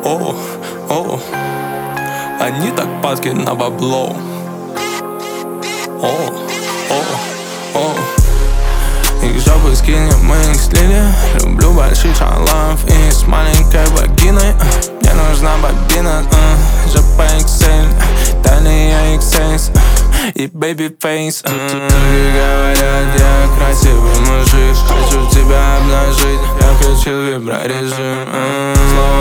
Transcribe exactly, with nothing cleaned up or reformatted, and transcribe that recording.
О, о, они так падки на бабло. О, о, о. Их жопы скинем, мы их слили. Люблю больших шалав и с маленькой вагиной. Мне нужна бобина, uh, жопа икс эль, талия икс эс и baby face. uh. Люди говорят, я красивый мужик, хочу тебя обнажить. Я включил виброрежим, uh.